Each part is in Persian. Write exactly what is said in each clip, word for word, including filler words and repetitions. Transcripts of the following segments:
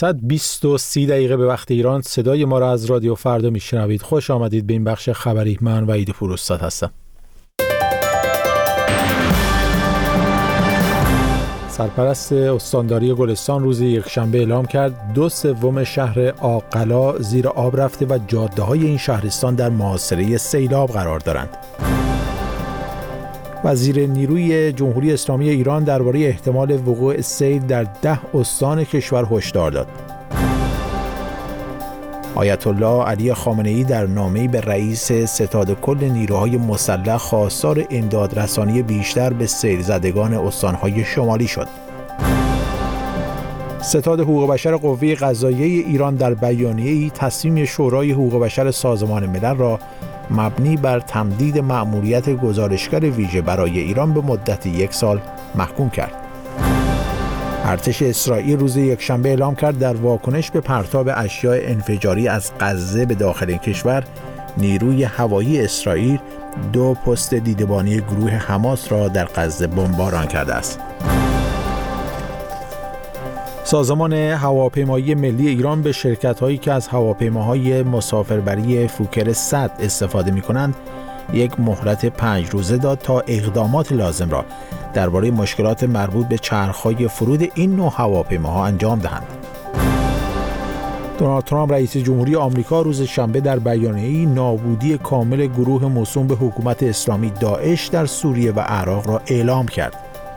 ساعت بیست و سی دقیقه به وقت ایران صدای ما را از رادیو فردا میشنوید. خوش آمدید به این بخش خبری. من وحید پوراستاد هستم. سرپرست استانداری گلستان روز یکشنبه اعلام کرد دو سوم شهر آقلا زیر آب رفته و جاده‌های این شهرستان در محاصره سیلاب قرار دارند. وزیر نیروی جمهوری اسلامی ایران درباره احتمال وقوع سیل در ده استان کشور هشدار داد. آیت الله علی خامنه‌ای در نامه‌ای به رئیس ستاد کل نیروهای مسلح خواستار امداد رسانی بیشتر به سیل زدگان استان‌های شمالی شد. ستاد حقوق بشر قوه قضاییه ایران در بیانیه‌ای تصمیم شورای حقوق بشر سازمان ملل را مبنی بر تمدید مأموریت گزارشگر ویژه برای ایران به مدت یک سال محکوم کرد. ارتش اسرائیل روز یکشنبه اعلام کرد در واکنش به پرتاب اشیاء انفجاری از غزه به داخل این کشور، نیروی هوایی اسرائیل دو پست دیدبانی گروه حماس را در غزه بمباران کرده است. سازمان هواپیمایی ملی ایران به شرکت‌هایی که از هواپیماهای مسافربری فوکر صد استفاده می‌کنند یک مهلت پنج روزه داد تا اقدامات لازم را درباره مشکلات مربوط به چرخ‌های فرود این نوع هواپیماها انجام دهند. دونالد ترامپ رئیس جمهوری آمریکا روز شنبه در بیانیه‌ای نابودی کامل گروه موسوم به حکومت اسلامی داعش در سوریه و عراق را اعلام کرد.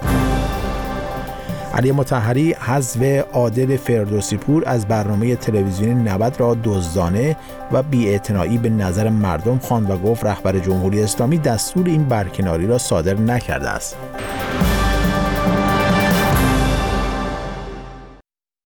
علی مطهری حذف عادل فردوسی پور از برنامه تلویزیونی نود را دزدانه و بی‌اعتنایی به نظر مردم خواند و گفت رهبر جمهوری اسلامی دستور این برکناری را صادر نکرده است.